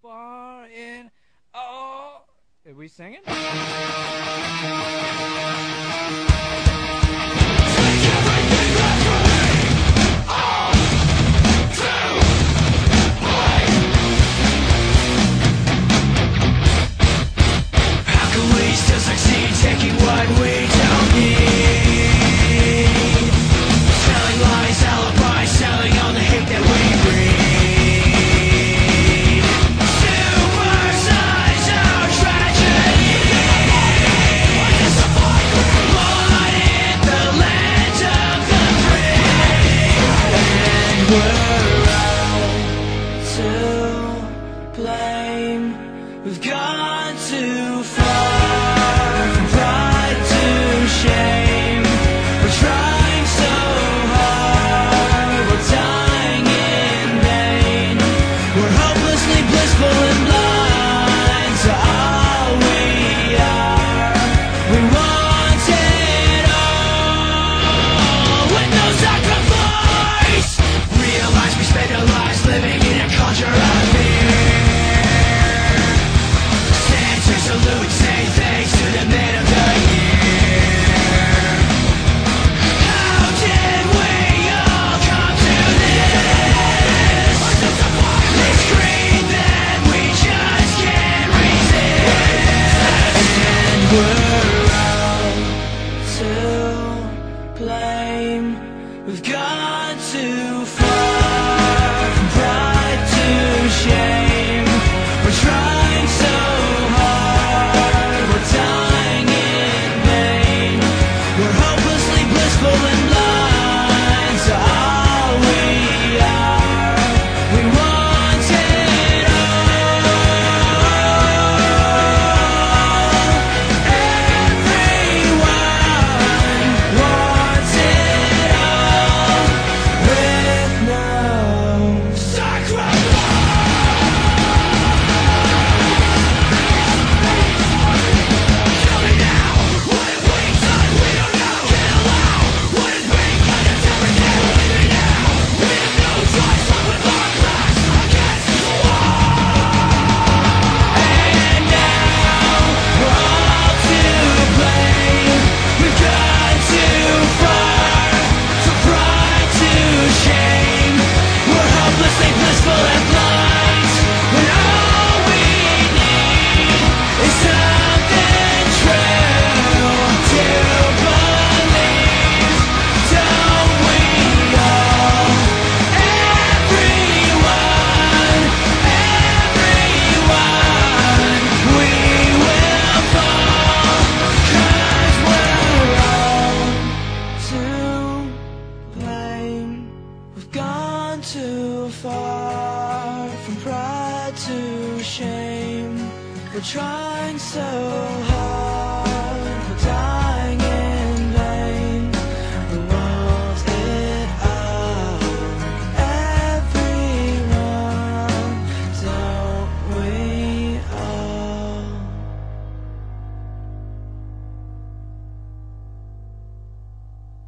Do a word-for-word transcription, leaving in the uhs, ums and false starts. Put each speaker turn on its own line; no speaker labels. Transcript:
far in. Oh, are we singing?
Taking what we don't need, selling lies, alibis, selling all the hate that we breed. Supersize our tragedy. Born in the land of the free, and we're all to blame. We've gone too far. Shame. We're trying so hard, we're dying in vain. We're hopelessly blissful and blind to all we are. We want it all with no sacrifice. Realize we spend our lives living in a culture of fear. Stand to salute, say thanks to the men of the year. We've gone too far, from pride to shame. We're trying so hard, we're dying in vain. We're hopelessly blissful and blind to all we are. We want it all. Everyone wants it. Too far, from pride to shame. We're trying so hard.